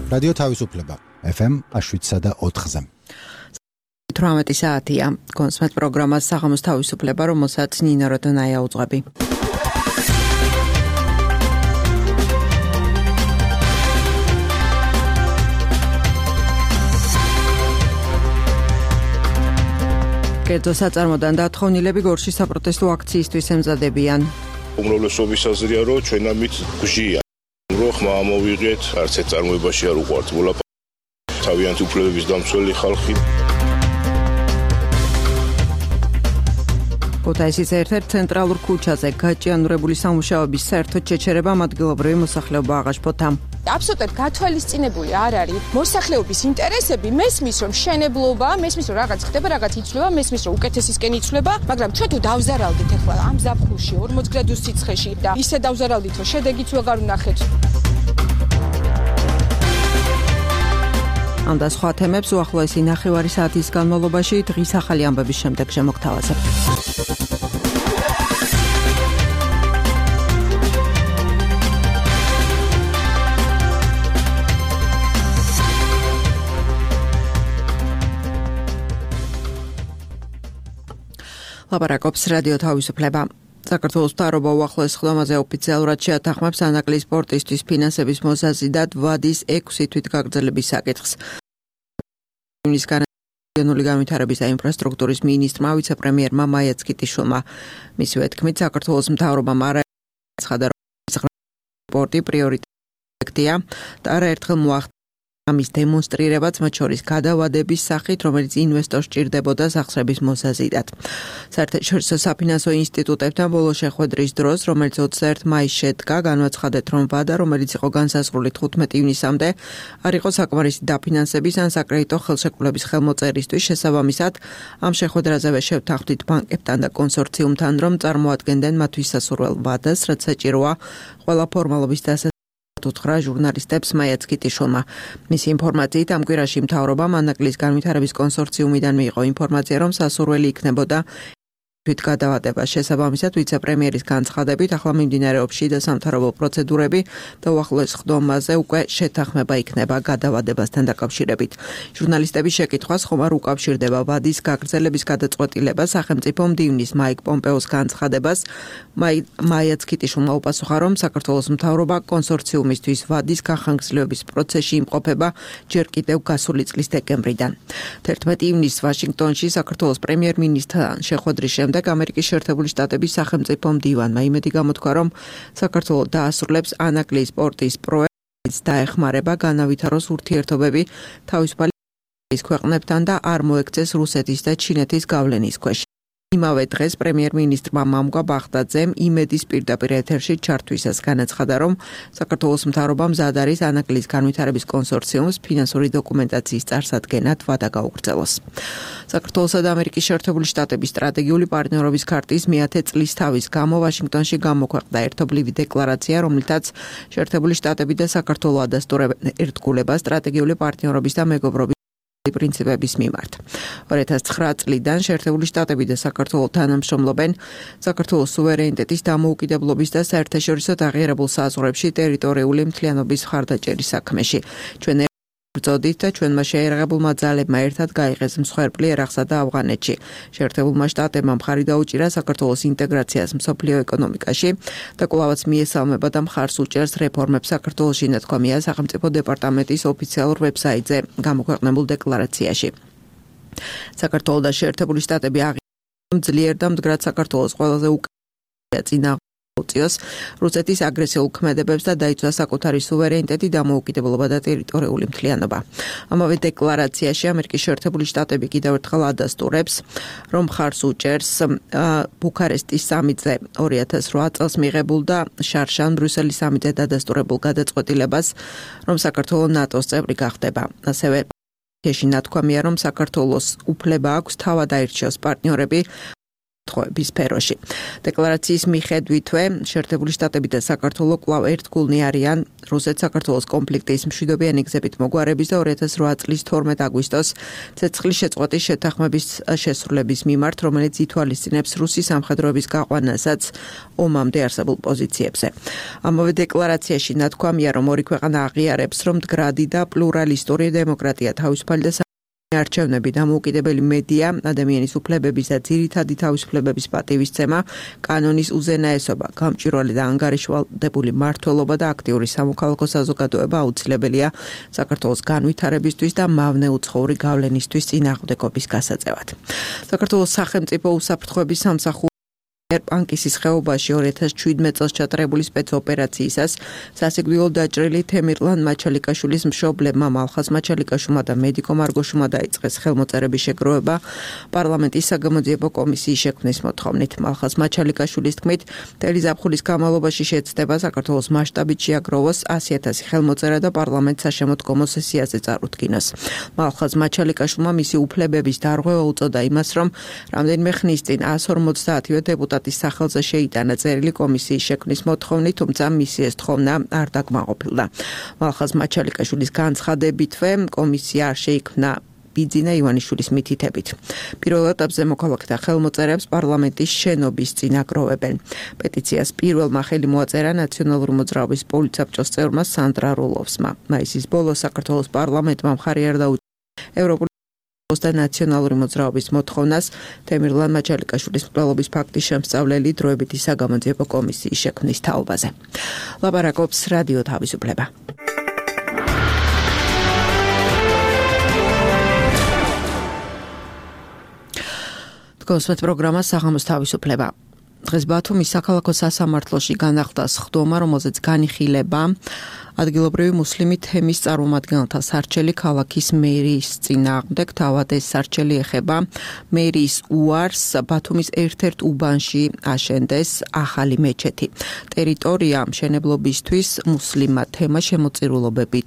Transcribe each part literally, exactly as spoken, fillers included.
რადიო თავისუფლება ეფ ემ შვიდსა და ოთხზე. თვრამეტი საათია. კონსმეთ პროგრამას საღამოს თავისუფლება, რომელსაც ნინა როდონაია უძღვები. კერძო საწარმოდან დათხოვნილები გორში საპროტესტო აქციისთვის ემზადებიან. უმრავლესობის აზრია, რომ ჩვენ ამით გვჟია, რომ ხმა ამოვიღეთ, არც ერთ წარმოებაში არ უყვართ მოლაპარაკება. თავიანთი უფლებების დამცველი ხალხი. ქუთაისის ერთ-ერთ ცენტრალურ ქუჩაზე გაჭიანურებული სამუშაოების საერთო ჩეჩერება ადგილობრივი მოსახლეობა აღაშფოთა. აბსოლუტურად გათვალისწინებული არ არის მოსახლეობის ინტერესები, მესმის რომ შენებლობა, მესმის რომ რაღაც ხდება, რაღაც იცვლება, მესმის რომ უკეთესისკენ იცვლება, მაგრამ ჩვენ თუ დავზარალდით ახლა ამ ზაფხულში ორმოც გრადუს სიცხეში და ისე დავზარალდით, რომ შედეგიც ვეღარ ვნახეთ. ამ და სხვა თემებს უახლოესი ნახევარი საათის განმავლობაში დღის ახალი ამბების შემდეგ შემოგთავაზებთ. ლაპარაკობს რადიო თავისუფლება. საქართველოს მთავრობა უახლოეს ხდომაზე ოფიციალურად შეათანხმებს ანაკლის სპორტისთვის ფინანსების მოსაზიდად ვადის ექვსი თვითგაგრძელების საკითხს. რეგიონული განვითარების და ინფრასტრუქტურის მინისტრმა ვიცე-პრემიერმა მაია ცქიტიშვილმა მისივე თქმით, საქართველოს მთავრობამ არაერთხელ სპორტი პრიორიტეტია და არაერთხელ მოახდინა ამის დემონსტრირებაც, მათ შორის გადავადების სახით, რომელიც ინვესტორს სჭირდებოდა სახსრების მოსაზიდად. საერთაშორისო საფინანსო ინსტიტუტებთან ბოლო შეხვედრის დროს, რომელიც ოცდაერთი მაისს შედგა, განაცხადეთ, რომ ვადა, რომელიც იყო განსაზღვრული თხუთმეტი ივნისამდე, არ იყო საკმარისი დაფინანსების ან საკრედიტო ხელშეკრულების ხელმოწერისთვის. შესაბამისად, ამ შეხვედრაზე შევთანხმდით ბანკებთან და კონსორციუმთან, რომ წარმოადგენდნენ მათთვის სასურველ ვადას, რაც საჭიროა ყველა ფორმალობის დასასრულისად. უთხრა ჟურნალისტებს მაია ცქიტიშვილმა. მისი ინფორმაციით, ამ კვირაში მთავრობამ ანაკლის განვითარების კონსორციუმიდან მიიღო ინფორმაცია, რომ სასურველი იქნებოდა თვითგადავადება. შესაბამისად, ვიცე-პრემიერის განცხადებით, ახლა მიმდინარეობს შიდა სამთავრობო პროცედურები და უახლოეს ხდომაზე უკვე შეთანხმება იქნება გადავადებასთან დაკავშირებით. ჟურნალისტების შეკითხვას, ხომ არ უკავშირდება ვადის გაგრძელების გადაწყვეტილება სახელმწიფომ მდივნის მაიკ პომპეოს განცხადებას, მაია ცქიტიშვილმა უპასუხა, რომ საქართველოს მთავრობა კონსორციუმისთვის ვადის განხანგრძლივების პროცესში იმყოფება ჯერ კიდევ გასული წლის დეკემბრიდან. თერთმეტი ივნისს ვაშინგტონში საქართველოს პრემიერ-მინისტრთან შეხვედრის შემდეგ ამერიკის შეერთებული შტატების სახელმწიფო მდივანმა იმედი გამოთქვა, რომ საქართველო დაასრულებს ანაკლის სპორტის პროექტს დაეხმარება განავითაროს ურთიერთობები თავისუფალი ქვეყნებთან და არ მოექცეს რუსეთის და ჩინეთის გავლენის ქვეშ. იმავე დღეს პრემიერ-მინისტრმა მამგვა ბაღდაძემ იმედის პირდაპირ ეთერში ჩართვისას განაცხადა, რომ საქართველოს მთავრობა მზად არის ანაკლის განვითარების კონსორციუმს ფინანსური დოკუმენტაციის წარსადგენად ვადა გაუგრძელოს. საქართველოსა და ამერიკის შეერთებული შტატების სტრატეგიული პარტნიორობის ქარტის მეათე წლის თავის გამო ვაშინგტონში გამოქვეყნდა ერთობლივი დეკლარაცია, რომლითაც შეერთებული შტატები და საქართველო ადასტურებენ ერთგულებას სტრატეგიული პარტნიორობის და მეგობრობის პრინციპების მიმართ. ორი ათას ცხრა წლიდან შეერთებული შტატები და საქართველო თანამშრომლობენ საქართველოს სუვერენიტეტის დამოუკიდებლობის და საერთაშორისო აღიარებულ საზღვრებში ტერიტორიული მთლიანობის მხარდაჭერის საქმეში. ჩვენ ბრძოდით და ჩვენმა შეერაღებულმა ძალებმა ერთად გაიღეს მსხვერპლი ერაყსა და ავღანეთში. შეერთებულმა შტატებმა მხარი დაუჭირა საქართველოს ინტეგრაციას მსოფლიო ეკონომიკაში და კვლავაც მიესალმება და მხარს უჭერს რეფორმებს საქართველოში, ნათქვამია სახელმწიფო დეპარტამენტის ოფიციალურ ვებსაიტზე გამოქვეყნებულ დეკლარაციაში. საქართველო და შეერთებული შტატები აღიარებენ ძლიერ და მდგრად საქართველოს ყველაზე უკეთესია წინა ციოს რუსეთის აგრესიულ ქმედებებს და დაიცვა საკუთარი სუვერენიტეტი, დამოუკიდებლობა და ტერიტორიული მთლიანობა. ამავე დეკლარაციაში ამერიკის შეერთებული შტატები კიდევ ერთხელ ადასტურებს, რომ მხარს უჭერს ბუქარესტის სამიტზე ორი ათას რვა წელს მიღებულ და შარშან ბრიუსელის სამიტზე დადასტურებულ გადაწყვეტილებას, რომ საქართველო ნატოს წევრი გახდება. ასევე ეში ნათქვამია, რომ საქართველოს უფლება აქვს თავად აირჩიოს პარტნიორები უსაფრთხოების სფეროში. დეკლარაციის მიხედვითვე შეერთებული შტატები და საქართველო კვლავ ერთგულნი არიან რუსეთ საქართველოს კონფლიქტის მშვიდობიანი გზებით მოგვარების და ორი ათას რვა წლის თორმეტ აგვისტოს ცეცხლის შეწყვეტის შეთანხმების შესრულების მიმართ, რომელიც ითვალისწინებს რუსი სამხედროების გაყვანასაც ომამდე არსებულ პოზიციებზე. ამავე დეკლარაციაში ნათქვამია, რომ ორი ქვეყანა აღიარებს, რომ მდგრადი და პლურალისტური დემოკრატია, თავისუფალი და არჩევნები, დამოუკიდებელი მედია, ადამიანის უფლებების და ძირითადი თავისუფლებების პატივისცემა, კანონის უზენაესობა, გამჭვირვალე და ანგარიშვალდებული მმართველობა და აქტიური სამოქალაქო საზოგადოება აუცილებელია საქართველოს განვითარებისთვის და მავნე უცხოური გავლენისთვის წინააღმდეგობის გასაწევად. საქართველოს სახელმწიფო უსაფრთხოების სამსახური პანკისის ხეობაში ორი ათას შვიდმეტ წელს ჩატარებული სპეცოპერაციისას სასიკვდილო დაჭრილი თემირლან მაჩალიკაშვილის მშობლებმა მალხაზ მაჩალიკაშვილმა და მედიკო მარგოშვილმა დაიწყეს ხელმოწერების შეგროვება პარლამენტის საგამოძიებო კომისიის შექმნის მოთხოვნით. მალხაზ მაჩალიკაშვილის თქმით, მთელი ზაფხულის განმავლობაში შეცდება საქართველოს მასშტაბით შეაგროვოს ასი ათასი ხელმოწერა და პარლამენტს საშემოდგომო სესიაზე წარუდგინოს. მალხაზ მაჩალიკაშვილმა მისი უფლებების დარღვევა უწოდა იმას, რომ რამდენიმე ხნის წინ εκατს ორმოცდაათივე დეპუტატი სახელზე შეიტანა წერილი კომისიის შექმნის მოთხოვნით, თუმცა მისი ეს თხოვნა არ დაკმაყოფილდა. მალხაზ მაჩალიკაშვილის განცხადებითვე კომისია არ შეიქმნა ბიძინა ივანიშვილის მითითებით. პირველ ეტაპზე მოქალაქეთა ხელმოწერებს პარლამენტის შენობის წინ აგროვებენ. პეტიციას პირველმა ხელი მოაწერა ნაციონალური მოძრაობის პოლიტსაბჭოს წევრმა სანდრა როლოვსმა. მაისის ბოლოს საქართველოს პარლამენტმა მხარი არ დაუჭირა ევროპული და ნაციონალური მოძრაობის მოთხოვნას თემირლან მაჩალიკაშვილის მკვლელობის ფაქტის შემსწავლელი დროებითი საგამოძიებო კომისიის შექმნის თაობაზე. ლაპარაკობს რადიო თავისუფლება. დგოსმეთ პროგრამა საღამოს თავისუფლება. დღეს ბათუმის საქალაქო სასამართლოში განახლდა სხდომა, რომელზეც განიხილება ადგილობრივი მუსლიმი თემის წარმომადგენელთა სარჩელი ქალაქის მერიის წინააღმდეგ. თავად ეს სარჩელი ეხება მერიის უარს ბათუმის ერთ-ერთ უბანში აშენდეს ახალი მეჩეთი. ტერიტორია მშენებლობისთვის მუსლიმმა თემა შემოწირულობებით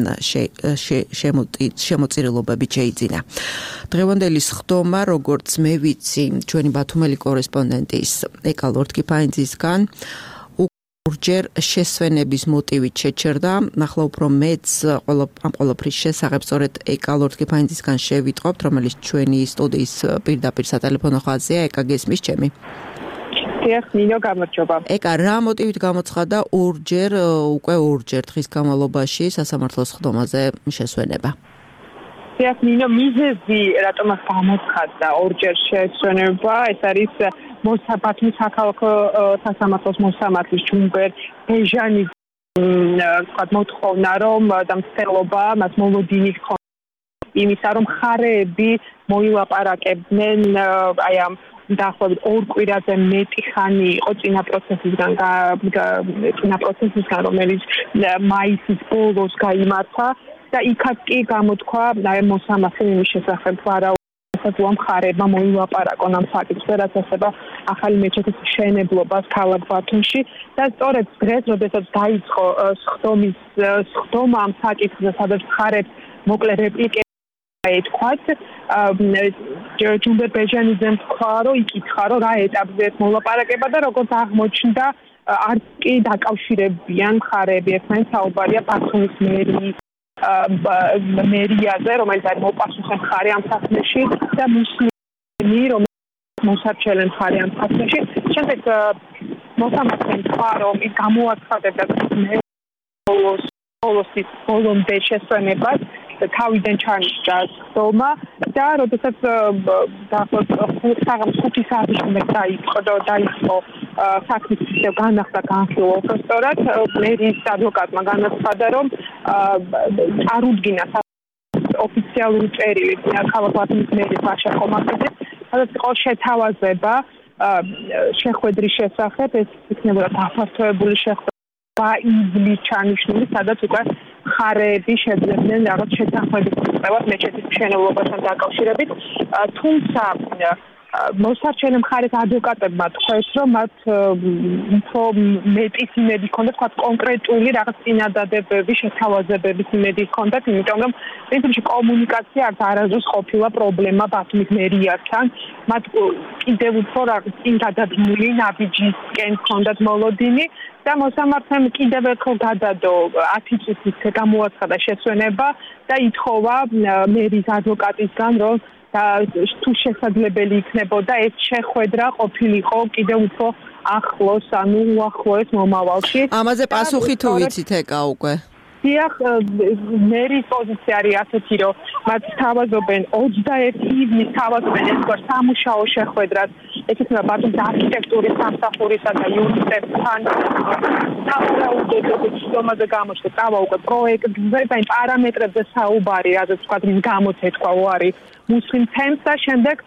შემოწირულობებით შეიძინა. დღევანდელი სხდომა, როგორც მე ვიცი, ჩვენი ბათუმელი კორესპონდენტის ეკა ლორთქიფანიძისგან ორჯერ შესვენების მოტივით შეჩერდა. ახლა უფრო მეც ამ ყველაფრის შესახებ სწორედ ეკა ლორთქიფანიძისგან შევიტყობთ, რომელიც ჩვენი სტუდიის პირდაპირ სატელეფონო ხაზია. ეკა, გესმის ჩემი? დიახ, ნინო, გამარჯობა. ეკა, რა მოტივით გამოცხადა ორჯერ, უკვე ორჯერ დღის განმავლობაში სასამართლოს სხდომაზე შესვენება? დიახ, ნინო, მიზეზი რატომაც გამოცხადდა ორჯერ შესვენება, ეს არის მოსაბათმის საქალაქო სასამართლოს მოსამართლის ჯუმბერ ბეჟანის მოთხოვნა, რომ და მცდელობა მას მოლოდინი ჰქონდა იმისა, რომ მხარეები მოილაპარაკებდნენ აი ამ დაახლოებით ორ კვირაზე მეტი ხანი იყო წინა პროცესისგან წინა პროცესისგან, რომელიც მაისის ბოლოს გაიმართა და იქაც კი გამოთქვა აი მოსამართლე იმის შესახებ, რა თუ მხარეებმა მოილაპარაკონ ამ საკითხზე, რაც ეხება ახალი მეჩეთის მშენებლობას ქალაქ ბათუმში და სწორედ დღეს, როდესაც დაიწყო სხდომის სხდომა ამ საკითხზე, სადაც მხარეებს მოკლე რეპლიკები ეთქვათ, ჯუმბერ ბეჟანიძემ თქვა, რომ იკითხა, რომ რა ეტაპზე მოლაპარაკება და როგორც აღმოჩნდა, არ კი დაკავშირებიან მხარეები, ერთმანეთს საუბარია ბათუმის მერიის მერიაზე, რომელიც არის მოპასუხე მხარე ამ საქმეში და მუსლიმი, რომელიც მოსარჩელე მხარე ამ საქმეში. შემდეგ მოსამართლე თქვა, რომ ის გამოაცხადებდა ბოლოს ბოლოსის ბოლომდე შესვენებას თავიდან ჩანიშნა სხდომა და როდესაც დაახლოებით ხუთი საათის შემდეგ დაიწყო დაიწყო საქმის განახლდა განხილვა სწორად მერიის ადვოკატმა განაცხადა, რომ წარუდგინა ოფიციალური წერილი ქალაქ ბათუმის მერიის ვაშა კომანდაზე, სადაც იყო შეთავაზება შეხვედრის შესახებ, ეს იქნებოდა დაფართოებული შეხვედრა ივლის ჩანიშნული, სადაც უკვე მხარეები შეძლებდნენ რაღაც შეთანხმების მიღებას მეჩეთის მშენებლობასთან დაკავშირებით, თუმცა მოსარჩენე მხარეს ადვოკატებმა თქვეს, რომ მათ უფრო მეტის იმედი ჰქონდათ, თქვა კონკრეტული რაღაც წინადადებები, შეთავაზებების იმედი ჰქონდათ, იმიტომ რომ პრინციპში კომუნიკაცია არც არასდროს ყოფილა პრობლემა ბათუმის მერიასთან. მათ კიდევ უფრო რაღაც წინ გადადგმული ნაბიჯისკენ ჰქონდათ მოლოდინი და მოსამართლემ კიდევ ერთხელ გადადო ათი წუთის გამოაცხადა შესვენება და ითხოვა მერის ადვოკატისგან, რომ და თუ შესაძლებელი იქნებოდა ეს შეხვედრა ყოფილიყო კიდევ უფრო ახლოს, ანუ უახლოეს მომავალში. ამაზე პასუხი თუ ვიცით ეკა უკვე? დიახ, მერის პოზიცია არის ასეთი, რომ მათ თავაზობენ ოცდაერთი ივნის თავაზობენ ეს გვარ სამუშაო შეხვედრას, ეკუთვნება ბათუმის არქიტექტურის სამსახურისა და იუნისტებთან სავარაუდოდ სისტემაზე გამოჩნდა წავა უკვე პროექტზე და იმ პარამეტრებზე საუბარი, რადგან თქვა ის გამოცეთქვა უარი მუსლიმ თემს და შემდეგ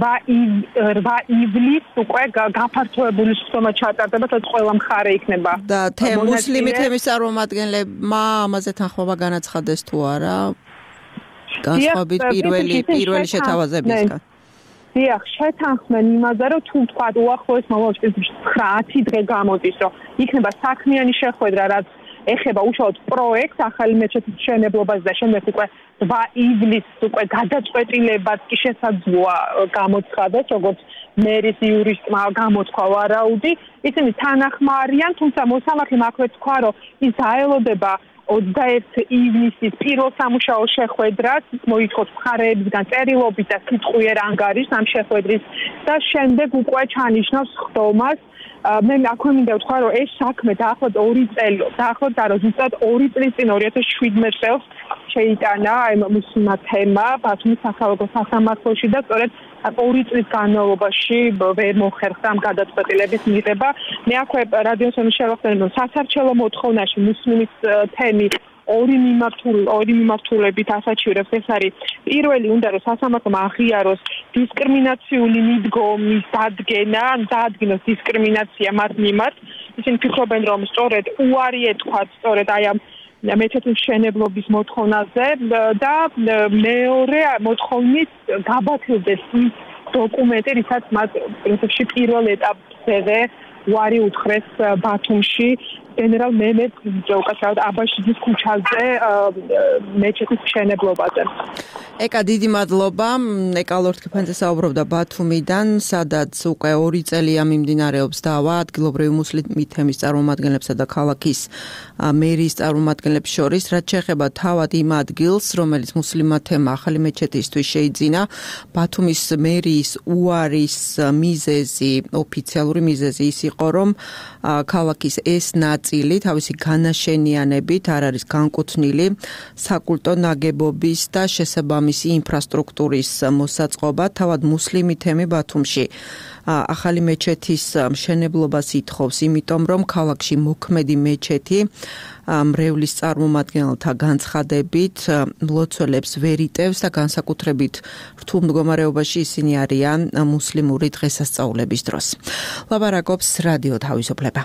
რვა ივლისს უკვე გაფართოებული სისტემა ჩატარდება, სადაც ყველა მხარე იქნება. და თემ მუსლიმი თემის წარმომადგენლებმა ამაზე თანხმობა განაცხადეს თუ არა? განსხვავებით პირველი პირველი შეთავაზებისგან. დიახ, შეთანხმდნენ იმაზე, რომ თუ თქვა უახლოეს მომავალში ათი დღე გამოდის, რომ იქნება საქმიანი შეხვედრა, რაც ეხება უშუალოდ პროექტს ახალი მეჩეთის მშენებლობაზე და შემდეგ უკვე რვა ივლისს უკვე გადაწყვეტილებაც კი შესაძლოა გამოცხადდეს, როგორც მერის იურისტმა გამოთქვა ვარაუდი. ისინი თანახმა არიან, თუმცა მოსამართლემ აქვე თქვა, რომ ის დაელოდება ოცდაერთი ივნისის პირველ სამუშაო შეხვედრას, მოითხოვს მხარეებისგან წერილობით და სიტყვიერ ანგარიშს ამ შეხვედრის და შემდეგ უკვე ჩანიშნავს ხდომას. მე აქვე მინდა ვთქვა, რომ ეს საქმე დაახლოებით ორი წელი, დაახლოებით არა, ზუსტად ორი წლის წინ ორი ათას შვიდმეტ წელს შეიტანა აი მუსლიმთა თემა ბათუმის საქალაქო სასამართლოში და სწორედ ორი წლის განმავლობაში ვერ მოხერხდა ამ გადაწყვეტილების მიღება. მე აქვე რადიოს შევახსენე, რომ სასარჩელო მოთხოვნაში მუსლიმის თემი ორი მიმართული ორი მიმართულებით ასაჩივრებს. ეს არის პირველი უნდა რომ სასამართლომ აღიაროს დისკრიმინაციული მიდგომის დადგენა, დაადგინოს დისკრიმინაცია მათ მიმართ. ისინი ფიქრობენ, რომ სწორედ უარი ეთქვათ სწორედ აი ამ მეჩეთის მშენებლობის მოთხოვნაზე და მეორე მოთხოვნის გაბათილდეს ის დოკუმენტი, რითაც მათ პრინციპში პირველ ეტაპზე უარი უთხრეს ბათუმში გენერალ მემედ უკაცრავად აბაშიძის ქუჩაზე მეჩეთის მშენებლობაზე. ეკა დიდი მადლობა. ეკა ლორთქიფანძე საუბრობდა ბათუმიდან, სადაც უკვე ორი წელია მიმდინარეობს დავა ადგილობრივი მუსლიმი თემის წარმომადგენლებსა და ქალაქის მერის წარმომადგენლებს შორის, რაც შეეხება თავად იმ ადგილს, რომელიც მუსლიმმა თემა ახალი მეჩეთისთვის შეიძინა. ბათუმის მერის უარის მიზეზი, ოფიციალური მიზეზი ის იყო, რომ ქალაქის ეს ნაწილი თავისი განაშენიანებით არ არის განკუთვნილი საკულტო ნაგებობის და შესაბამისი ინფრასტრუქტურის მოსაწყობა. თავად მუსლიმი თემი ბათუმში ახალი მეჩეთის მშენებლობას ითხოვს, იმიტომ რომ ქალაქში მოქმედი მეჩეთი მრევლის წარმომადგენელთა განცხადებით მლოცველებს ვერ იტევს და განსაკუთრებით რთულ მდგომარეობაში ისინი არიან მუსლიმური დღესასწაულების დროს. ლაპარაკობს რადიო თავისუფლება.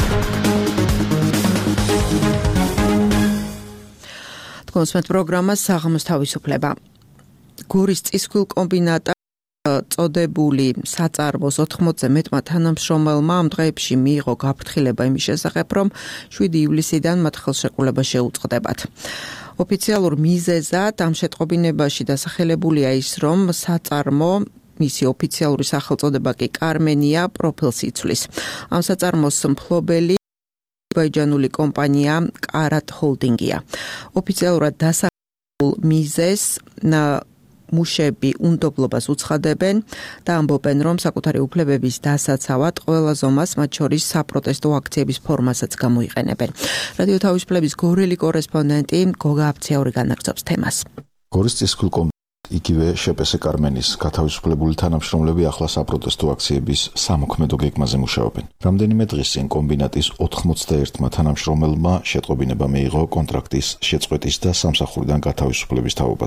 კონსმეთ პროგრამა საღამოს თავისუფლება. გორის წისქვილ კომბინატა წოდებული საწარმოს ოთხმოცზე მეტმა თანამშრომელმა ამ დღეებში მიიღო გაფრთხილება იმის შესახებ, რომ შვიდი ივლისიდან მათ ხელშეკრულება შეუწყდებათ. ოფიციალურ მიზეზად ამ შეტყობინებაში დასახელებულია ის, რომ საწარმო მისი ოფიციალური სახელწოდება კი კარმენია პროფილს იცვლის. ამ საწარმოს მფლობელი აზერბაიჯანული კომპანია კარატ ჰოლდინგია. ოფიციალურად დასახელებულ მიზეზს მუშები უნდობლობას უცხადებენ და ამბობენ, რომ საკუთარი უფლებების დასაცავად ყველა ზომას, მათ შორის საპროტესტო აქციების ფორმასაც გამოიყენებენ. რადიო თავისუფლების გორელი კორესპონდენტი გოგა აფციური განაგრძობს თემას. გორის წისქვილ კომბინატი იგივე შეპესე კარმენის გათავისუფლებული თანამშრომლები ახლა საპროტესტო აქციების სამოქმედო გეგმაზე მუშაობენ. რამდენიმე დღის წინ კომბინატის ოთხმოცდაერთმა თანამშრომელმა შეტყობინება მიიღო კონტრაქტის შეწყვეტის და სამსახურიდან გათავისუფლების თაობაზე.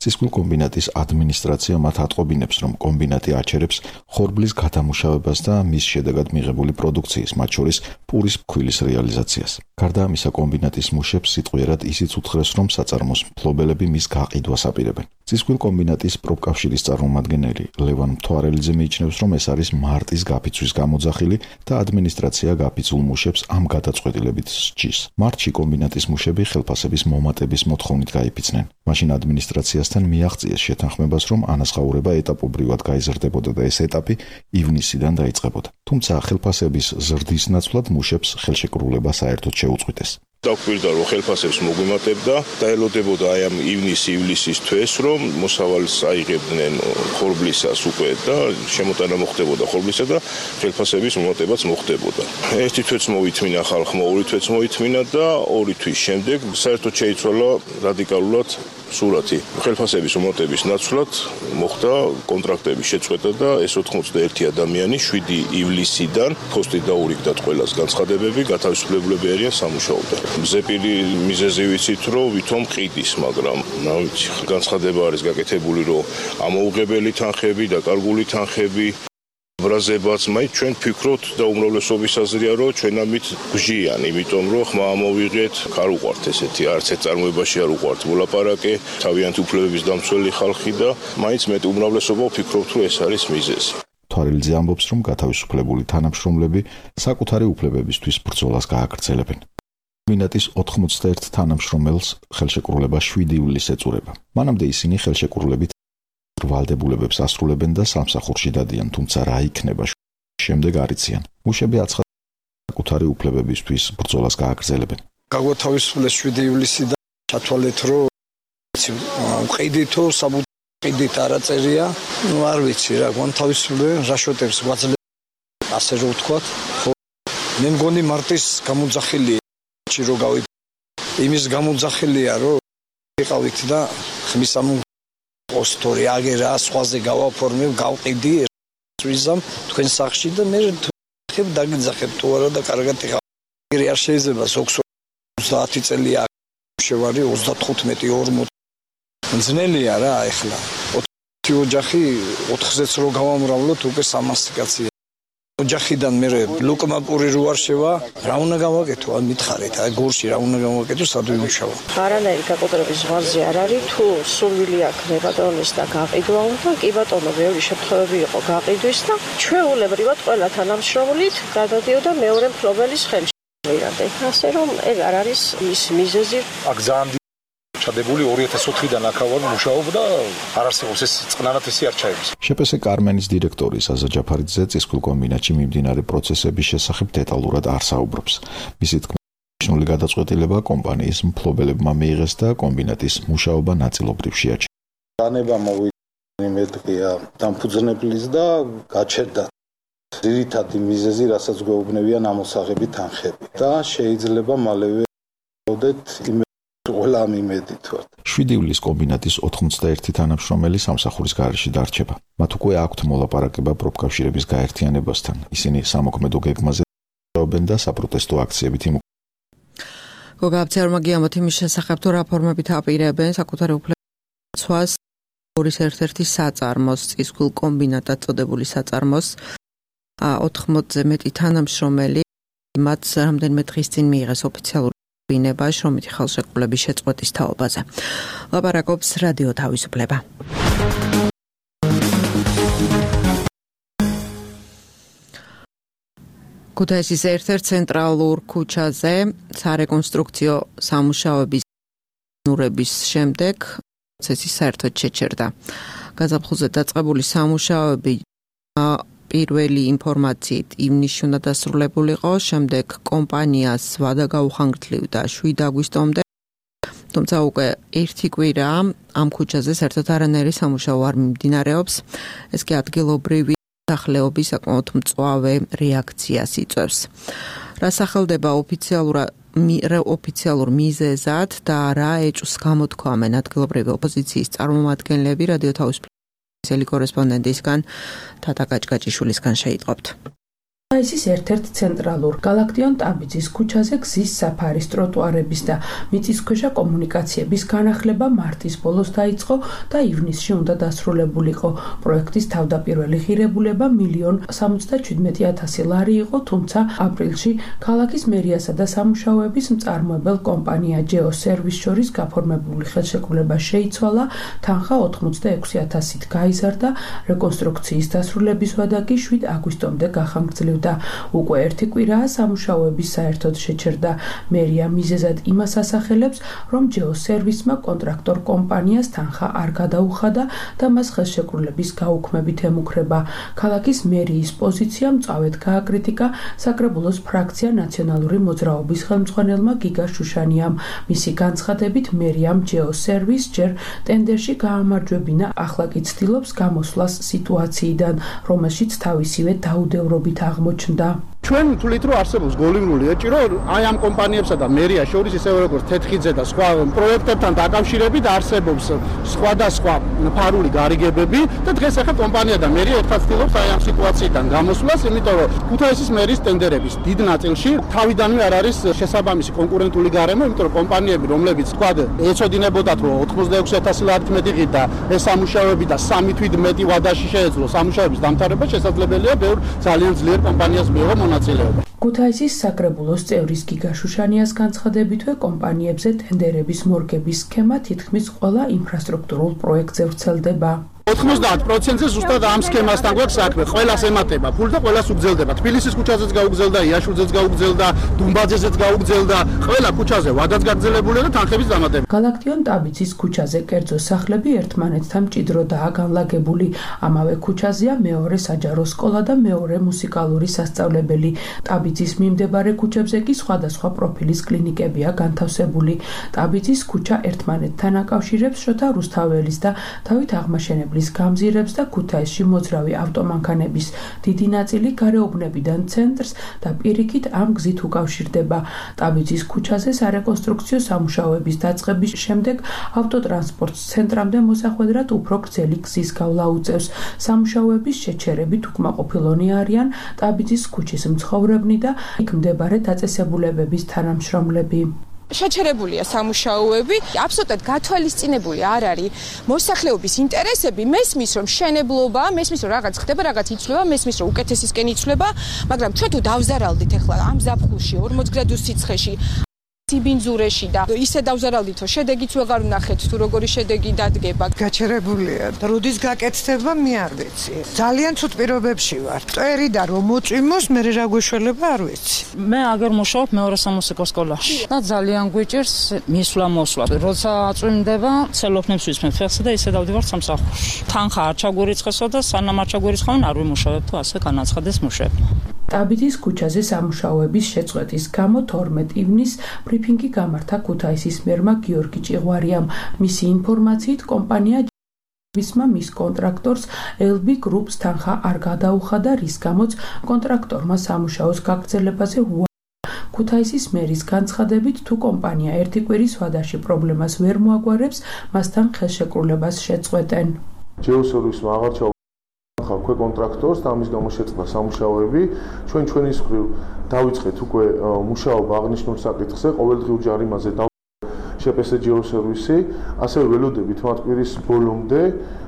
ცისკვილ კომბინატის ადმინისტრაცია მათ ატყობინებს, რომ კომბინატი აჩერებს ხორბლის გადამუშავებას და მის შედეგად მიღებული პროდუქციის, მათ შორის პურის ფქვილის რეალიზაციას. გარდა ამისა, კომბინატის მუშებს სიტყვიერად ისიც უთხრეს, რომ საწარმოს მფლობელები მის გაყიდვას აპირებენ. ცისკვილ კომბინატის პროფკავშირის წარმომადგენელი ლევან მთვარელიძე მიიჩნევს, რომ ეს არის მარტის გაფიცვის გამოძახილი და ადმინისტრაცია გაფიცულ მუშებს ამ გადაწყვეტილებით სჯის. მარტში კომბინატის მუშები ხელფასების მომატების მოთხოვნით გაიფიცნენ. მაშინ ადმინისტრაციასთან მიაღწიეს შეთანხმებას, რომ ანაზღაურება ეტაპობრივად გაიზრდებოდა და ეს ეტაპი ივნისიდან დაიწყებოდა. თუმცა ხელფასების ზრდის ნაცვლად მუშებს ხელშეკრულება საერთოდ შეუწყვიტეს. დაგვირდა რომ ხელფასებს მოგვიმატებდა და ელოდებოდა აი ამ ივნის-ივლისის თვეს რომ მოსავალს აიღებდნენ ხორბლისას უკვე და შემოტანა მოხდებოდა ხორბლისა და ხელფასების მომატებაც მოხდებოდა. ერთი თვეც მოითმინა ხალხმა, ორი თვეც მოითმინა და ორი თვის შემდეგ საერთოდ შეიცვალა რადიკალურად სურათი. ხელფასების მომატების ნაცვლად მოხდა კონტრაქტების შეწყვეტა და ეს ოთხმოცდაერთი ადამიანი შვიდი ივლისიდან ფოსტით დაურიგდათ ყველას განცხადებები, გათავისუფლებლები არიან სამუშაოდან. ზეპირი მიზეზი ვიცით, რომ ვითომ ყიდის, მაგრამ რა ვიცი, განცხადება არის გაკეთებული, რომ ამოუღებელი თანხები და კარგული თანხები ბრაზებაც, მაინც ჩვენ ფიქრობთ და უმრავლესობის აზრია, რომ ჩვენ ამით გვჟიან, იმიტომ რომ ხმა ამოვიღეთ, არ უყვართ ესეთი, არც ერთ წარმოებაში არ უყვართ მოლაპარაკე, თავიანთი უფლებების დამცველი ხალხი და მაინც მეტი უმრავლესობა ვფიქრობთ, რომ ეს არის მიზეზი. მთვარელიძე ამბობს, რომ გათავისუფლებული თანამშრომლები საკუთარი უფლებებისთვის ბრძოლას გააგრძელებენ. კომბინატის ოთხმოცდაერთ თანამშრომელს ხელშეკრულება შვიდი ივლისს ეწურება. მანამდე ისინი ხელშეკრულებით ვალდებულებებს ასრულებენ და სამსახურში დადიან, თუმცა რა იქნება შემდეგ არ იციან. მუშები აცხადებენ, საკუთარი უფლებებისთვის ბრძოლას გააგრძელებენ. გაგვათავისუფლეს შვიდი ივლისიდან, ჩათვალეთ, რომ ყიდითო საბუთყიდით არ აწერია, ნუ არ ვიცი რა, განთავისუფლებენ, რა შოტებს გვაძლევენ, ასე რომ ვთქვათ. მე მგონი მარტის გამოძახილია რო გავიდ იმის გამოძახილია რომ იყავით და ხმის ამ პოსტორი აგერა სხვაზე გავაფორმებ გავყიდი ვიზამ თქვენ სახში და მე ხებ დაგიძახებ თუ არა და კარგად იყავ. ეგრე არ შეიძლება ოცდაათი წელია შევარი ოცდათხუთმეტი ორმოც ძნელია რა ეხლა ოთხი ოჯახი ოთხზეც რო გავამრავლოთ უკვე სამასი კაცია. ოჯახიდან მე ლუკმა პური რო არ შევა, რა უნდა გავაკეთო? ან მითხარით, აი გორში რა უნდა გავაკეთო, სად ვიმუშაო? არანაირი გაკოტრების ზღვარზე არ არის, თუ სურვილი აქვს ბატონის და გაყიდვა უნდა, კი ბატონო, ბევრი შემთხვევები იყო გაყიდვის და ჩვეულებრივად ყველა თანამშრომლით გადადიოდა მეორე მფლობელის ხელში. ასე რომ ეგ არ არის ის მიზეზი. აქ ძალიან ჩადებული ორი ათას ოთხიდან აქავარ მუშაობ და არ არსებობს ეს წყნარად ისი არ ჩაების. შეპესე კარმენის დირექტორი საზა ჯაფარიძე ცისკვილ კომბინატში მიმდინარე პროცესების შესახებ დეტალურად არ საუბრობს. მისი თქმით, მნიშვნელოვანი გადაწყვეტილება კომპანიის მფლობელებმა მიიღეს და კომბინატის მუშაობა ნაწილობრივ შეაჩერა. დანება მოვიდა მეტყია დამფუძნებლის და გაჩერდა. ძირითადი მიზეზი, რასაც გვეუბნებიან ამოსაღები თანხები და შეიძლება მალევე მოდეთ იმ ყველა მიმედით ვართ. შვიდი ივლისს კომბინატის ოთხმოცდაერთი თანამშრომელი სამსახურის გარეშე დარჩება. მათ უკვე აქვთ მოლაპარაკება პროფკავშირების გაერთიანებასთან. ისინი სამოქმედო გეგმაზე მუშაობენ და საპროტესტო აქციებით იმუქრებენ. გოგაბცერმა გიამოთ იმის შესახებ, თუ რა ფორმებით აპირებენ საკუთარი უფლებების ცვას ორის ერთ-ერთი საწარმოს, ცისკვილ კომბინატად წოდებული საწარმოს ოთხმოცზე მეტი თანამშრომელი მათ რამდენიმე დღის წინ მიიღეს ოფიციალური ბინება შრომითი ხელშეკრულების შეწყვეტის თაობაზე. ლაპარაკობს რადიო თავისუფლება. ქუთაისის ერთ-ერთ ცენტრალურ ქუჩაზე სარეკონსტრუქციო სამუშაოების ნურების შემდეგ პროცესი საერთოდ შეჩერდა. გაზაფხულზე დაწყებული სამუშაოები პირველი ინფორმაციით ივნისში უნდა დასრულებულიყო, შემდეგ კომპანიას ვადა გაუხანგრძლივდა შვიდი აგვისტომდე, თუმცა უკვე ერთი კვირა ამ ქუჩაზე საერთოდ არანაირი სამუშაო არ მიმდინარეობს. ეს კი ადგილობრივი მოსახლეობის საკმაოდ მწვავე რეაქციას იწვევს. რა სახელდება ოფიციალურ მიზეზად და რა ეჭვს გამოთქვამენ ადგილობრივი ოპოზიციის წარმომადგენლები, რადიო თავისუფლების კორესპონდენტისგან თათა კაჭკაჭიშვილისგან შეიტყობთ. ის ერთ-ერთ ცენტრალურ გალაქტიონ ტაბიძის ქუჩაზე გზის საფარის ტროტუარების და მიწისქვეშა კომუნიკაციების განახლება მარტის ბოლოს დაიწყო და ივნისში უნდა დასრულებულიყო. პროექტის თავდაპირველი ღირებულება მილიონ სამოცდაჩვიდმეტი ათასი ლარი იყო, თუმცა აპრილში ქალაქის მერიასა და სამუშაოების მწარმოებელ კომპანია ჯეოსერვის შორის გაფორმებული ხელშეკრულება შეიცვალა, თანხა ოთხმოცდაექვსი ათასით გაიზარდა, რეკონსტრუქციის დასრულების ვადა კი შვიდ აგვისტომდე გახანგრძლივდა. უკვე ერთი კვირაა სამუშაოების საერთოდ შეჩერდა. მერია მიზეზად იმას ასახელებს, რომ ჯეოსერვისმა კონტრაქტორ კომპანიას თანხა არ გადაუხადა და მას ხელშეკრულების გაუქმებით ემუქრება. ქალაქის მერიის პოზიცია მწვავედ გააკრიტიკა საკრებულოს ფრაქცია ნაციონალური მოძრაობის ხელმძღვანელმა გიგა შუშანიამ. მისი განცხადებით მერიამ ჯეოსერვის ჯერ ტენდერში გაამარჯვებინა, ახლა კი ცდილობს გამოსვლას სიტუაციიდან, რომელშიც თავისივე დაუდევრობით აღმოჩნდა. ჩვენ თვლით რომ არსებობს გოლიმრული ეჭი, რომ აი ამ კომპანიებსა და მერია შორის ისევე როგორც თეთრხიძე და სხვა პროექტებთან დაკავშირებით არსებობს სხვადასხვა ფარული გარიგებები და დღეს ახლა კომპანია და მერია ერთად ცდილობს აი ამ სიტუაციიდან გამოსვლას, იმიტომ რომ ქუთაისის მერის ტენდერების დიდ ნაწილში თავიდანვე არ არის შესაბამისი კონკურენტული გარემო, იმიტომ რომ კომპანიები, რომლებიც თქვა ეცოდინებოდათ, რომ ოცდაექვსი ათასი ლარით მეტი ღირდა ეს სამუშაოები და სამი თვით მეტი ვადაში შეეძლო სამუშაოების დამთავრება, შესაძლებელია ბევრ ძალიან ძლიერ კომპანიას მიიღო მონაწილეობა. ქუთაისის საკრებულოს წევრის გიგა შუშანიას განცხადებითვე კომპანიებზე ტენდერების მორგების სქემა თითქმის ყველა ინფრასტრუქტურულ პროექტზე ვრცელდება. ოთხმოცდაათ პროცენტზე ზუსტად ამ სქემასთან გვაქვს საქმე. ყველას ემატება ფული და ყველას უგზელდება. თბილისის ქუჩაზეც გაუგზელდა, იაშუძეც გაუგზელდა, დუმბაძეზეც გაუგზელდა. ყველა ქუჩაზე ვადაც გაგზელებულია და თანხების დამატება. გალაქტიონ ტაბიძის ქუჩაზე კერძო სახლები ერთმანეთთან მჭიდროდაა განლაგებული. ამავე ქუჩაზეა მეორე საჯარო სკოლა და მეორე მუსიკალური სასწავლებელი. ტაბიძის მიმდებარე ქუჩებზე კი სხვადასხვა პროფილის კლინიკებია განთავსებული. ტაბიძის ქუჩა ერთმანეთთან აკავშირებს შოთა რუსთაველის და დავით აღმაშენებლის გამზირებს და ქუთაისში მოძრავი ავტომანქანების დიდი ნაწილი გარეუბნებიდან ცენტრს და პირიქით ამ გზით უკავშირდება. ტაბიძის ქუჩაზე სარეკონსტრუქციო სამუშაოების დაწყების შემდეგ ავტოტრანსპორტს ცენტრამდე მოსახვედრად უფრო გრძელი გზის გავლა უწევს. სამუშაოების შეჩერებით უკმაყოფილონი არიან ტაბიძის ქუჩის მცხოვრებნი და იქ მდებარე დაწესებულებების თანამშრომლები. შეჩერებულია სამუშაოები, აბსოლუტურად გათვალისწინებული არ არის მოსახლეობის ინტერესები, მესმის რომ შენებლობა, მესმის რომ რაღაც ხდება, რაღაც იცვლება, მესმის რომ უკეთესისკენ იცვლება, მაგრამ ჩვენ თუ დავზარალდით ახლა ამ ზაფხულში ორმოც გრადუს სიცხეში სიბინძურეში და ისე დავზარალდითო შედეგიც ვეღარ ვნახეთ თუ როგორი შედეგი დადგება. გაჩერებულია. როდის გაკეთდება მე არ ვიცი. ძალიან ცუდ პირობებში ვარ. წერი და რომ მოწვიმოს მე რა გვეშველება არ ვიცი. მე აგერ მუშაობ მეორე სამუსიკო სკოლაში და ძალიან გვიჭირს მისვლა მოსვლა. როცა აწვიმდება, ცელოფნებს ვისმენ ფეხსა და ისე დავდივარ სამსახურში. თანხა არ ჩაგვირიცხესო და სანამ არ ჩაგვირიცხავენ არ ვიმუშავებ თუ ასე განაცხადეს მუშები. ტაბიძის ქუჩაზე სამუშაოების შეწყვეტის გამო თორმეტ ივნისს ბრიფინგი გამართა ქუთაისის მერმა გიორგი ჭიღვარიამ. მისი ინფორმაციით კომპანია ვისმა მის კონტრაქტორს ელბი გრუპს თანხა არ გადაუხადა, რის გამოც კონტრაქტორმა სამუშაოს გაგრძელებაზე ქუთაისის მერის განცხადებით, თუ კომპანია ერთი კვირის ვადაში პრობლემას ვერ მოაგვარებს, მასთან ხელშეკრულებას შეწყვეტენ. ჯეოსერვისმა აღარჩა ქვე კონტრაქტორს და ამის გამო შეწყდა სამუშაოები. ჩვენ ჩვენის მხრივ დავიწყეთ უკვე მუშაობა აღნიშნულ საკითხზე, ყოველდღიურ ჯარიმაზე შეპესე ჯეოსერვისი, ასევე ველოდებით მათ კვირის ბოლომდე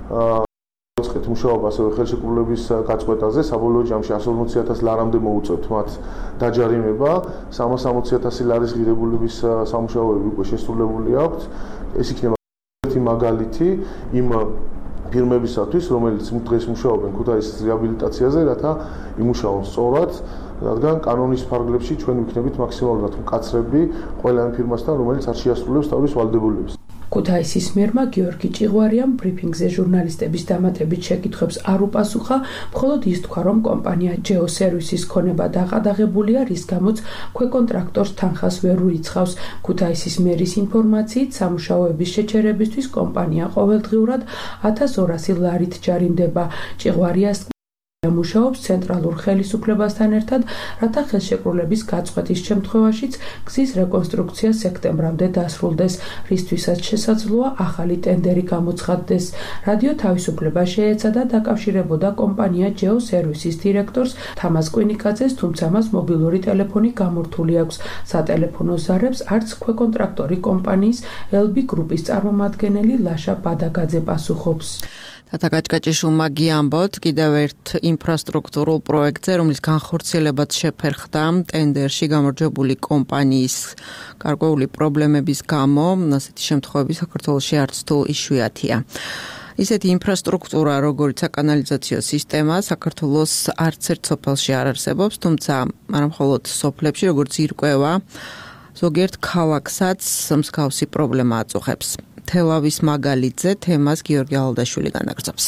დავიწყეთ მუშაობა ასევე ხელშეკრულების გაწყვეტაზე, საბოლოო ჯამში εκατს ორმოცი ათას ლარამდე მოუწევთ მათ დაჯარიმება, სამას ორმოცი ათასი ლარის ღირებულების სამუშაოები უკვე შესრულებული აქვთ. ეს იქნება ერთი მაგალითი იმ ფირმებისათვის, რომელიც დღეს მუშაობენ ქუთაისის რეაბილიტაციაზე, რათა იმუშაონ სწორად, რადგან კანონის ფარგლებში ჩვენ ვიქნებით მაქსიმალურად მკაცრები ყველა იმ ფირმასთან, რომელიც არ შეასრულებს თავის ვალდებულებას. ქუთაისის მერმა გიორგი ჭიღვარიამ ბრიფინგზე ჟურნალისტების დამატებით შეკითხვებს არ უპასუხა, მხოლოდ ის თქვა, რომ კომპანია ჯეოსერვისის ქონება დაყადაღებულია, რის გამოც ქვეკონტრაქტორს თანხას ვერ უიცხავს. ქუთაისის მერის ინფორმაციით, სამუშაოების შეჩერებისთვის კომპანია ყოველდღიურად ათას ორასი ლარით ჯარიმდება. ჭიღვარიას მუშაობს ცენტრალურ ხელისუფლებასთან ერთად, რათა ხელშეკრულების გაწყვეტის შემთხვევაშიც გზის რეკონსტრუქცია სექტემბრამდე დასრულდეს, რისთვისაც შესაძლოა ახალი ტენდერი გამოცხადდეს. რადიო თავისუფლება შეეცადა დაკავშირებოდა კომპანია ჯეო სერვისის დირექტორს თამაზ კვინიკაძეს, თუმცა მას მობილური ტელეფონი გამორთული აქვს. სატელეფონო ზარებს არც ქვეკონტრაქტორი კომპანიის ელბი გრუპის წარმომადგენელი ლაშა ბადაგაძე პასუხობს. თათაკაჭკაჭიშვილმა გიამბოთ კიდევ ერთ ინფრასტრუქტურულ პროექტზე, რომლის განხორციელებაც შეფერხდა ტენდერში გამარჯვებული კომპანიის გარკვეული პრობლემების გამო, ასეთი შემთხვევები საქართველოში არც თუ იშვიათია. ისეთი ინფრასტრუქტურა, როგორც საკანალიზაციო სისტემა, საქართველოს არც ერთ სოფელში არ არსებობს, თუმცა არა მხოლოდ სოფლებში, როგორც ირკვევა, ზოგიერთ ქალაქსაც მსგავსი პრობლემა აწუხებს. თელავის მაგალითზე თემას გიორგი ალდაშვილი განაგრძობს.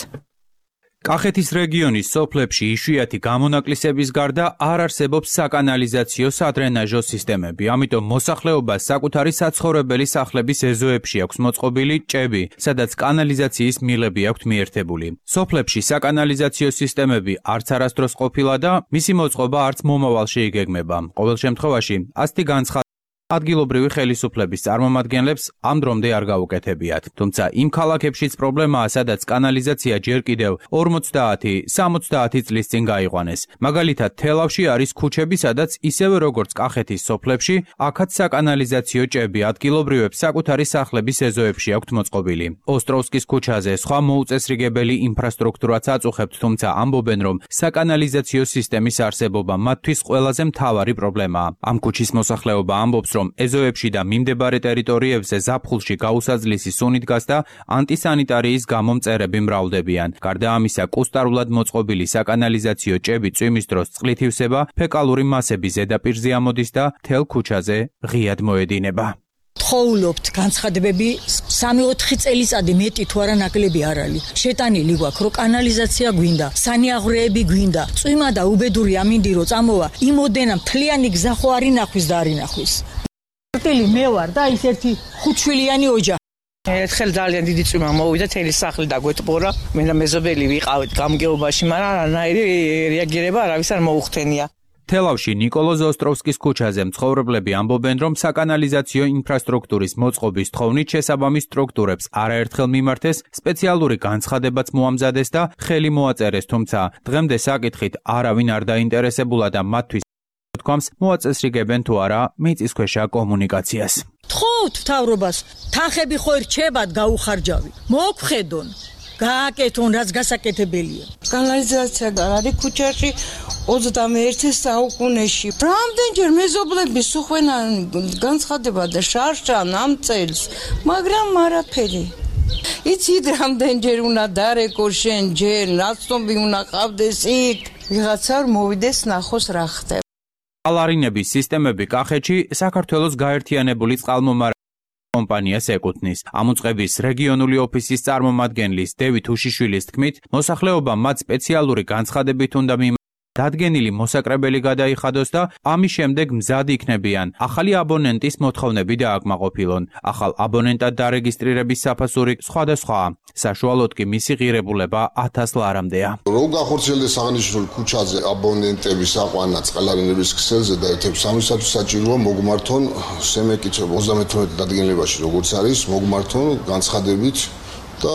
კახეთის რეგიონის სოფლებში იშვიათი გამონაკლისების გარდა არ არსებობს საკანალიზაციო სადრენაჟო სისტემები, ამიტომ მოსახლეობას საკუთარი საცხოვრებელი სახლების ეზოებში აქვს მოწყობილი ჭები, სადაც კანალიზაციის მილები აქვთ მიერთებული. სოფლებში საკანალიზაციო სისტემები არც არასდროს ყოფილა და მისი მოწყობა არც მომავალში იგეგმება. ყოველ შემთხვევაში ასეთი განცხადება ადგილობრივი ხელისუფლების წარმომადგენლებს ამ დრომდე არ გაუკეთებიათ. თუმცა იმ ქალაქებშიც პრობლემაა, სადაც კანალიზაცია ჯერ კიდევ ორმოცდაათი სამოცდაათი წლის წინ გაიყვანეს. მაგალითად, თელავში არის ქუჩები, სადაც ისევე როგორც კახეთის სოფლებში, აქაც საკანალიზაციო ჭები ადგილობრივებს საკუთარი სახლების ეზოებში აქვთ მოწყობილი. ოსტროვსკის ქუჩაზე სხვა მოუწესრიგებელი ინფრასტრუქტურაც აწუხებთ, თუმცა ამბობენ, რომ საკანალიზაციო სისტემის არსებობა მათთვის ყველაზე მთავარი პრობლემაა. ამ ქუჩის მოსახლეობა ამბობს, რომ ეზოებში და მიმდებარე ტერიტორიებზე ზაფხულში გაუსაძლისი სუნი დგას და ანტისანიტარიის გამო მწერები მრავლდებიან. გარდა ამისა, კუსტარულად მოწყობილი საკანალიზაციო ჭები წვიმის დროს წყლით ივსება, ფეკალური მასები ზედაპირზე ამოდის და თელ ქუჩაზე ღიად მოედინება. თხოვლობთ განცხადებები სამი-ოთხი წელიწადი მეტი თუ არა ნაკლები არ არის. შეტანილი გვაქვს, რომ კანალიზაცია გვინდა, სანიაღვრეები გვინდა, წვიმა და უბედური ამინდი რო წამოვა, იმოდენა მთლიანი გზა ხო არ ინახვის და არ ინახვის. ტილი მე ვარ და ის ერთი ხუთშვილიანი ოჯახი. ერთხელ ძალიან დიდი წვიმა მოვიდა, თელი სახლი დაგვეტყორა. მე და მეზობელი ვიყავით გამგეობაში, მაგრამ არანაირი რეაგირება არავის არ მოუხდენია. თელავში ნიკოლოზ ოსტროვსკის ქუჩაზე მცხოვრებლები ამბობენ, რომ საკანალიზაციო ინფრასტრუქტურის მოწყობის თხოვნით შესაბამის სტრუქტურებს არაერთხელ მიმართეს, სპეციალური განცხადებაც მოამზადეს და ხელი მოაწერეს, თუმცა დღემდე საკითხით არავინ არ დაინტერესებულა და მათთვის თქვამს მოაწესრიგებენ თუ არა მიწისქვეშა კომუნიკაციას. თხოვთ მთავრობას, თანხები ხო რჩებათ გაუხარჯავი. მოგხედონ, გააკეთონ რაც გასაკეთებელია. კანალიზაცია არის ქუჩაში ოცდამეერთე საუკუნეში. რამდენჯერ მეზობლების უხვენან განცხადება და შარშან ამ წელს, მაგრამ არაფერი. იცით რამდენჯერ უნდა დარეკო შენ ჯერ, ნაცნობი უნდა ყავდეს იქ, ვიღაცა არ მოვიდეს ნახოს რა ხდება. ალარინების სისტემები კახეთში საქართველოს გაერთიანებული წყალმომარაგების კომპანიას ეკუთვნის. ამ უწყების რეგიონული ოფისის წარმომადგენლის დევით უშიშვილის თქმით, მოსახლეობა მათ სპეციალური განცხადებით უნდა მიმართოს. დადგენილი მოსაკრებელი გადაიხადოს და ამის შემდეგ მზად იქნებიან ახალი აბონენტის მოთხოვნები დააკმაყოფილონ. ახალ აბონენტად დარეგისტრირების საფასური სხვადასხვაა. საშუალოდ კი მისი ღირებულება ათას ლარამდეა. რომ განხორციელდეს აღნიშნული ქუჩაზე აბონენტების აყვანა წყალარინების ქსელზე და ეთებს სამისათვის საჭიროა მოგმართონ შემეკითხება ოცდამეთვრამეტ დადგენილებაში როგორც არის მოგმართონ განცხადებით და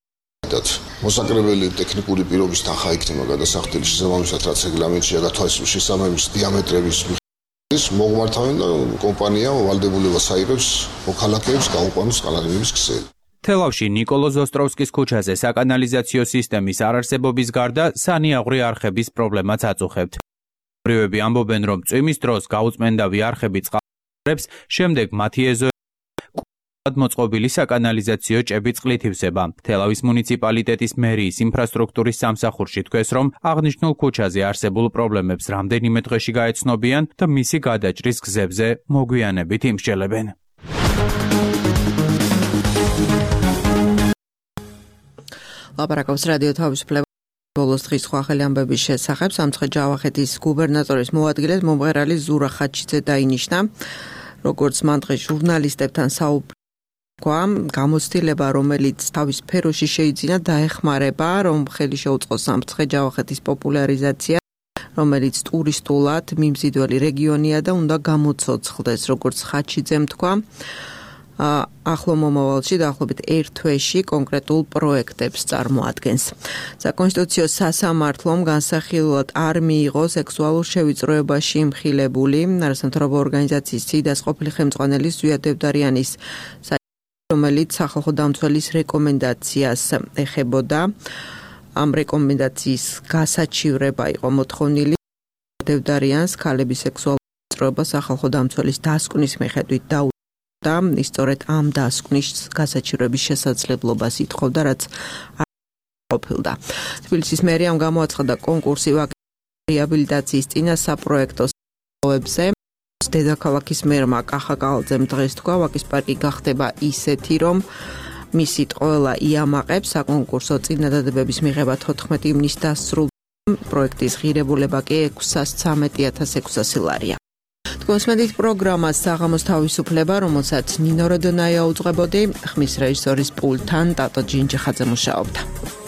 მოსაკრებელი ტექნიკური პირობის თანხა იქნება გადასახდელი შესაბამისად რაც რეგლამენტშია გათვალისწინებული შესაბამის დიამეტრების მიხედვით მოგმართავენ და კომპანია ვალდებულებას აიღებს მოქალაქეებს გაუყვანოს წყალარინების ქსელი. თელავში ნიკოლოზ ოსტროვსკის ქუჩაზე საკანალიზაციო სისტემის არარსებობის გარდა სანიაღვრე არხების პრობლემაც აწუხებთ. პრიუები ამბობენ, რომ წვიმის დროს გაუწმენდავი არხები წყალს, შემდეგ მათი ეზო მოწყობილი საკანალიზაციო ჭები წყლით ივსება. თელავის მუნიციპალიტეტის მერიის ინფრასტრუქტურის სამსახურში თქვეს, რომ აღნიშნულ ქუჩაზე არსებულ პრობლემებს რამდენიმე დღეში გაეცნობიან და მისი გადაჭრის გზებზე მოგვიანებით იმსჯელებენ. ლაპარაკობს რადიო თავისუფლება ბოლოს დღის სხვა ახალი ამბების შესახებ. სამცხე ჯავახეთის გუბერნატორის მოადგილედ მომღერალი ზურა ხაჩიძე დაინიშნა, როგორც მან დღეს ჟურნალისტებთან საუბრად თქვა, გამოცდილება, რომელიც თავის სფეროში შეიძინა, დაეხმარება, რომ ხელი შეუწყოს სამცხე ჯავახეთის პოპულარიზაცია, რომელიც ტურისტულად მიმზიდველი რეგიონია და უნდა გამოცოცხლდეს, როგორც ხაჩიძემ თქვა. ახლო მომავალში დაახლოებით ერთ თვეში კონკრეტულ პროექტებს წარმოადგენს. საკონსტიტუციო სასამართლომ განსახილულად არ მიიღო სექსუალურ შევიწროებაში მხილებული არასამთავრობო ორგანიზაციის ციდას ყოფილი ხელმძღვანელის ზვია დევდარიანის რომელიც სახალხო დამცველის რეკომენდაციას ეხებოდა. ამ რეკომენდაციის გასაჩივრება იყო მოთხოვნილი დევდარიანს ქალების სექსუალურ შევიწროება სახალხო დამცველის დასკვნის მიხედვით და და ისწორედ ამ დასკვნის გასაჩივრების შესაძლებლობას ითხოვდა, რაც არ ყოფილდა. თბილისის მერიამ გამოაცხადა კონკურსი რეაბილიტაციის წინა საპროექტო საშუალებებზე. დედაქალაქის მერმა კახა კალაძემ დღეს თქვა, ვაკის პარკი გახდება ისეთი, რომ მისი ყველა იამაყებს საკონკურსო წინადადებების მიღება თოთხმეტი ივნის დასრულდა. პროექტის ღირებულება კი ექვსმოცდატრამეტ ათას ექვსასი ლარია. კონსმედით პროგრამას საღამოს თავისუფლება, რომელსაც ნინო როდონაია უძღვებოდი, ხმის რეჟისორის პულტთან ტატო ჯინჯიხაძე მუშაობდა.